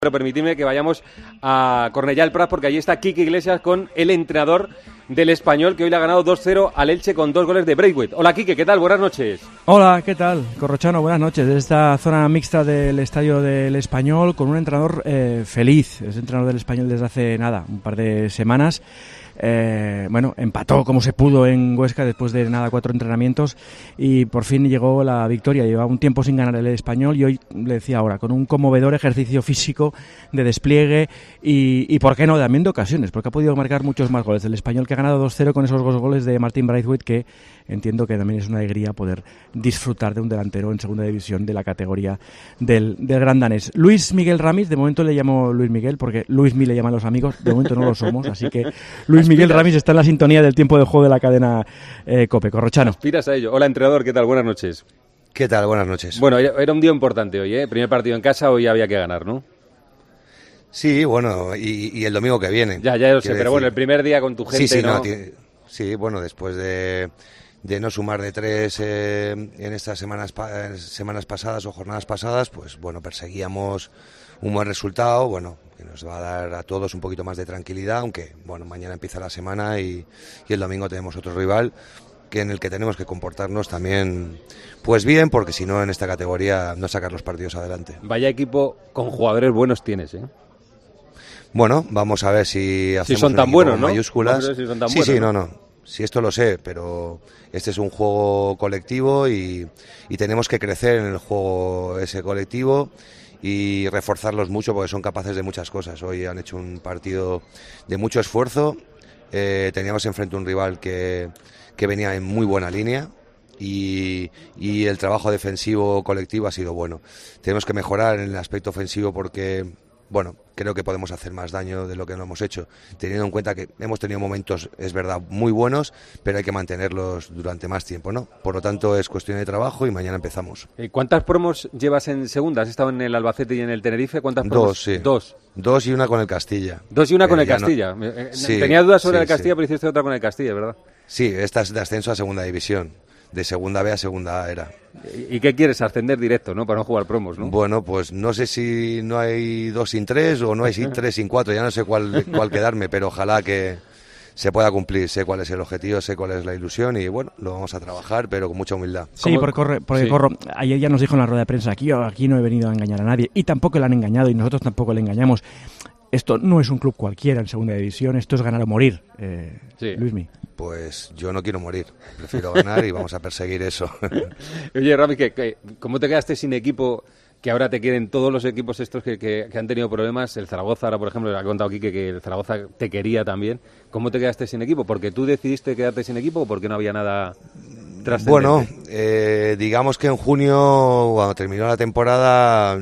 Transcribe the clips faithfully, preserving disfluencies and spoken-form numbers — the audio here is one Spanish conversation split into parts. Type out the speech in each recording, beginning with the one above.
Pero permitidme que vayamos a Cornellá del Prat, porque allí está Quique Iglesias con el entrenador del Español, que hoy le ha ganado dos cero al Elche con dos goles de Braithwaite. Hola Quique, ¿qué tal? Buenas noches. Hola, ¿qué tal? Corrochano, buenas noches. Desde esta zona mixta del estadio del Español, con un entrenador eh, feliz. Es entrenador del Español desde hace nada, un par de semanas. Eh, bueno, empató como se pudo en Huesca después de nada, cuatro entrenamientos, y por fin llegó la victoria. Llevaba un tiempo sin ganar el Español y hoy, le decía ahora, con un conmovedor ejercicio físico de despliegue y, y por qué no, también de ocasiones, porque ha podido marcar muchos más goles. El Español que ha ganado dos cero con esos dos goles de Martin Braithwaite, que entiendo que también es una alegría poder disfrutar de un delantero en segunda división de la categoría del, del gran danés. Luis Miguel Ramis, de momento le llamo Luis Miguel porque Luis Mí le llaman los amigos, de momento no lo somos, así que Luis Miguel Ramis está en la sintonía del tiempo de juego de la cadena eh, COPE. Corrochano. Aspiras a ello. Hola entrenador, ¿qué tal? Buenas noches. ¿Qué tal? Buenas noches. Bueno, era un día importante hoy, ¿eh? Primer partido en casa, hoy había que ganar, ¿no? Sí, bueno, y, y el domingo que viene. Ya, ya lo sé, pero decir... bueno, el primer día con tu gente, sí, sí, ¿no? no tiene... Sí, bueno, después de, de no sumar de tres eh, en estas semanas, pa... semanas pasadas o jornadas pasadas, pues bueno, perseguíamos un buen resultado, bueno, que nos va a dar a todos un poquito más de tranquilidad, aunque bueno, mañana empieza la semana y, y el domingo tenemos otro rival que en el que tenemos que comportarnos también pues bien, porque si no en esta categoría no sacar los partidos adelante. Vaya equipo con jugadores buenos tienes, ¿eh? Bueno, vamos a ver si hacemos si son tan buenos, ¿no? mayúsculas. Si son tan sí, buenos, sí, ¿no? no, no. Sí, esto lo sé, pero este es un juego colectivo y, y tenemos que crecer en el juego ese colectivo y reforzarlos mucho porque son capaces de muchas cosas. Hoy han hecho un partido de mucho esfuerzo. Eh, teníamos enfrente un rival que, que venía en muy buena línea. Y, y el trabajo defensivo colectivo ha sido bueno. Tenemos que mejorar en el aspecto ofensivo porque, bueno, creo que podemos hacer más daño de lo que no hemos hecho, teniendo en cuenta que hemos tenido momentos, es verdad, muy buenos, pero hay que mantenerlos durante más tiempo, ¿no? Por lo tanto, es cuestión de trabajo y mañana empezamos. ¿Cuántas promos llevas en segunda? ¿Has estado en el Albacete y en el Tenerife? ¿Cuántas promos? Dos, sí. Dos. Dos y una con el Castilla. Dos y una con eh, el Castilla. No... Sí, tenía dudas sobre sí, el Castilla, sí. pero hiciste otra con el Castilla, ¿verdad? Sí, esta es de ascenso a segunda división. De segunda B a segunda A era. ¿Y qué quieres? Ascender directo, ¿no? Para no jugar promos, ¿no? Bueno, pues no sé si no hay dos sin tres o no hay sin tres sin cuatro, ya no sé cuál, cuál quedarme, pero ojalá que se pueda cumplir. Sé cuál es el objetivo, sé cuál es la ilusión y bueno, lo vamos a trabajar, pero con mucha humildad. Sí, porque, corre, porque sí. Corro, ayer ya nos dijo en la rueda de prensa, aquí, aquí no he venido a engañar a nadie y tampoco le han engañado y nosotros tampoco le engañamos. Esto no es un club cualquiera en segunda división, esto es ganar o morir, eh, sí. Luismi. Pues yo no quiero morir, prefiero ganar y vamos a perseguir eso. Oye, Rami, que, que, ¿cómo te quedaste sin equipo? Que ahora te quieren todos los equipos estos que, que, que han tenido problemas. El Zaragoza, ahora por ejemplo, ha contado aquí que, que el Zaragoza te quería también. ¿Cómo te quedaste sin equipo? ¿Porque tú decidiste quedarte sin equipo o porque no había nada trascendente? Bueno, eh, digamos que en junio, cuando terminó la temporada,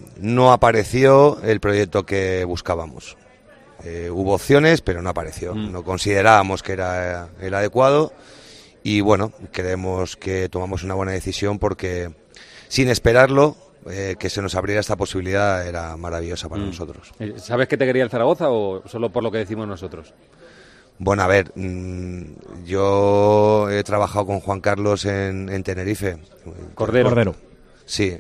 no apareció el proyecto que buscábamos. Eh, hubo opciones, pero no apareció. Mm. No considerábamos que era el adecuado y bueno, creemos que tomamos una buena decisión porque sin esperarlo, eh, que se nos abriera esta posibilidad era maravillosa para mm. nosotros. ¿Sabes que te quería el Zaragoza o solo por lo que decimos nosotros? Bueno, a ver, mmm, yo he trabajado con Juan Carlos en, en Tenerife. Cordero. Cordero. Sí,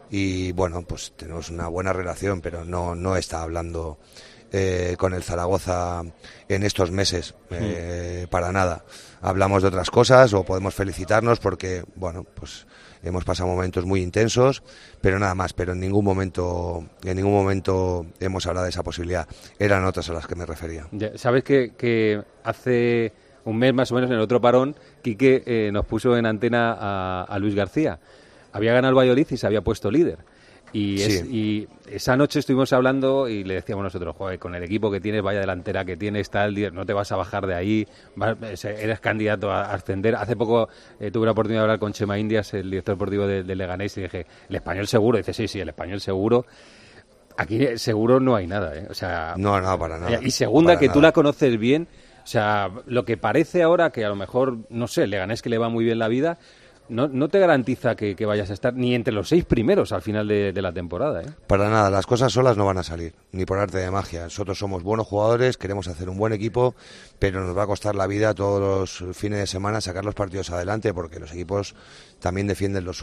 y bueno, pues tenemos una buena relación, pero no, no está hablando eh, con el Zaragoza en estos meses, eh, mm. para nada. Hablamos de otras cosas o podemos felicitarnos porque, bueno, pues hemos pasado momentos muy intensos, pero nada más, pero en ningún momento en ningún momento hemos hablado de esa posibilidad. Eran otras a las que me refería. Ya, sabes que, que hace un mes más o menos en el otro parón, Quique eh, nos puso en antena a, a Luis García. Había ganado el Valladolid y se había puesto líder. Y, es, sí. y esa noche estuvimos hablando y le decíamos nosotros, joder, con el equipo que tienes, vaya delantera que tienes, tal, no te vas a bajar de ahí, vas, eres candidato a ascender. Hace poco eh, tuve la oportunidad de hablar con Chema Indias, el director deportivo de, de Leganés, y dije, ¿el Español seguro? Y dice, sí, sí, el Español seguro. Aquí seguro no hay nada, ¿eh? O sea, no, no, para nada. Y segunda, que nada. Tú la conoces bien, o sea, lo que parece ahora que a lo mejor, no sé, Leganés que le va muy bien la vida, No, no te garantiza que, que vayas a estar ni entre los seis primeros al final de, de la temporada, ¿eh? Para nada, las cosas solas no van a salir, ni por arte de magia. Nosotros somos buenos jugadores, queremos hacer un buen equipo, pero nos va a costar la vida todos los fines de semana sacar los partidos adelante, porque los equipos también defienden lo suyo.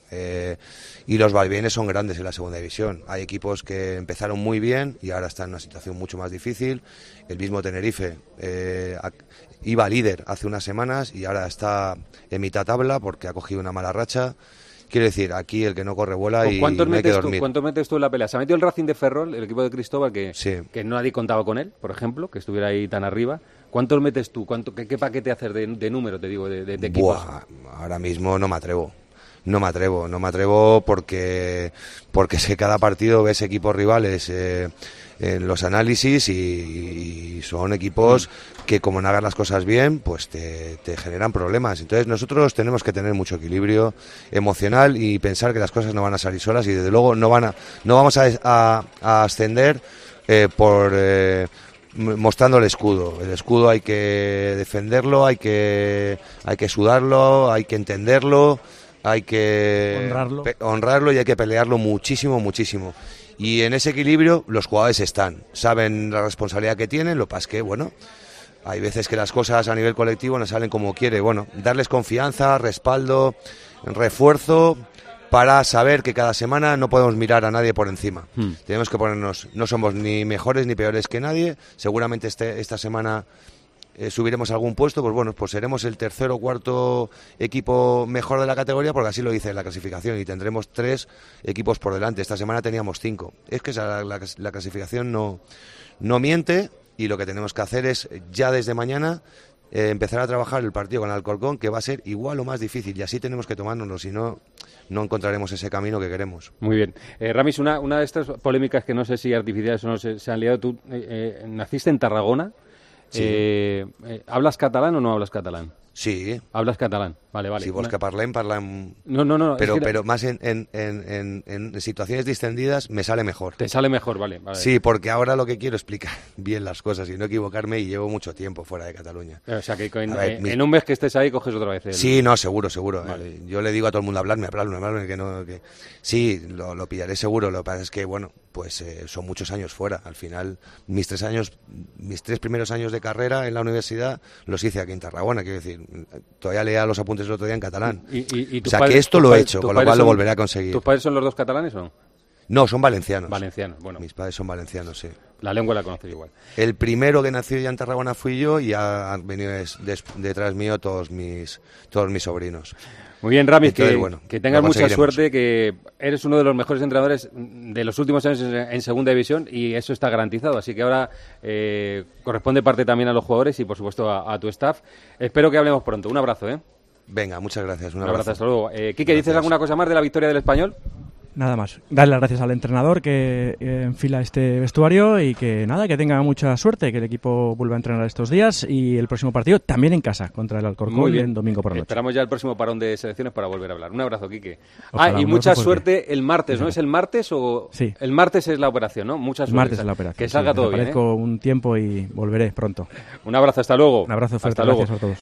Eh, y los vaivenes son grandes en la segunda división. Hay equipos que empezaron muy bien y ahora están en una situación mucho más difícil. El mismo Tenerife eh, iba líder hace unas semanas y ahora está en mitad tabla porque ha cogido una mala racha. Quiero decir, aquí el que no corre vuela y no hay que dormir. Tú, ¿Cuántos metes tú en la pelea? Se ha metido el Racing de Ferrol, el equipo de Cristóbal, que, sí. que nadie contaba con él, por ejemplo, que estuviera ahí tan arriba. ¿Cuántos metes tú? ¿Cuánto, qué, ¿Qué paquete haces de, de número, te digo, de, de, de equipos? Buah, ahora mismo no me atrevo. No me atrevo, no me atrevo porque porque es que cada partido ves equipos rivales eh, en los análisis y, y son equipos que como no hagan las cosas bien, pues te, te generan problemas. Entonces nosotros tenemos que tener mucho equilibrio emocional y pensar que las cosas no van a salir solas y desde luego no van a no vamos a, a, a ascender eh, por eh, mostrando el escudo. El escudo hay que defenderlo, hay que hay que sudarlo, hay que entenderlo. Hay que honrarlo. Pe- honrarlo y hay que pelearlo muchísimo, muchísimo. Y en ese equilibrio los jugadores están, saben la responsabilidad que tienen, lo que pasa es que, bueno, hay veces que las cosas a nivel colectivo no salen como quiere. Bueno, darles confianza, respaldo, refuerzo para saber que cada semana no podemos mirar a nadie por encima. Hmm. Tenemos que ponernos, no somos ni mejores ni peores que nadie, seguramente este, esta semana... Eh, subiremos algún puesto, pues bueno, pues seremos el tercer o cuarto equipo mejor de la categoría, porque así lo dice la clasificación, y tendremos tres equipos por delante. Esta semana teníamos cinco. Es que esa, la, la clasificación no, no miente, y lo que tenemos que hacer es, ya desde mañana, eh, empezar a trabajar el partido con Alcorcón, que va a ser igual o más difícil, y así tenemos que tomárnoslo, si no, no encontraremos ese camino que queremos. Muy bien. Eh, Ramis, una, una de estas polémicas que no sé si artificiales o no se, se han liado, tú eh, eh, naciste en Tarragona. Sí. Eh, eh, ¿Hablas catalán o no hablas catalán? Sí. ¿Hablas catalán? Vale, vale. Si vos que parlem, parlem... No, no, no. Pero, es que... pero más en, en, en, en situaciones distendidas me sale mejor. Te sale mejor, vale, vale. Sí, porque ahora lo que quiero es explicar bien las cosas y no equivocarme, y llevo mucho tiempo fuera de Cataluña. O sea, que en, ver, en, mi... en un mes que estés ahí coges otra vez el... Sí, no, seguro, seguro. Vale. Eh, yo le digo a todo el mundo, hablarme, hablarme, hablarme, que no... Que... Sí, lo, lo pillaré seguro. Lo que pasa es que, bueno, pues eh, son muchos años fuera. Al final, mis tres años, mis tres primeros años de carrera en la universidad los hice aquí en Tarragona. Quiero decir, todavía leía los apuntes el otro día en catalán. ¿Y, y, y o sea, padres, que esto lo padres, he hecho, con lo cual son, lo volveré a conseguir. ¿Tus padres son los dos catalanes o no? No, son valencianos. Valencianos, bueno. Mis padres son valencianos, sí. La lengua la conoces igual. El primero que nació ya en Tarragona fui yo, y han venido des, des, detrás mío todos mis todos mis sobrinos. Muy bien, Ramis, Entonces, que, bueno, que tengas mucha suerte, que eres uno de los mejores entrenadores de los últimos años en, en Segunda División, y eso está garantizado. Así que ahora eh, corresponde parte también a los jugadores y, por supuesto, a, a tu staff. Espero que hablemos pronto. Un abrazo, ¿eh? Venga, muchas gracias. Un, Un abrazo. abrazo, hasta luego. Eh, Quique, ¿dices alguna cosa más de la victoria del Español? Nada más. Darle las gracias al entrenador que eh, enfila este vestuario, y que nada, que tenga mucha suerte, que el equipo vuelva a entrenar estos días, y el próximo partido también en casa contra el Alcorcón el domingo por la noche. Esperamos ya el próximo parón de selecciones para volver a hablar. Un abrazo, Quique. Ojalá, ah, y mucha suerte porque... el martes, ¿no? ¿Es el martes o...? Sí. El martes es la operación, ¿no? Mucha suerte. El martes es la operación. Que salga sí, todo bien, ¿eh? un tiempo y volveré pronto. Un abrazo, hasta luego. Un abrazo fuerte, hasta gracias luego. a todos.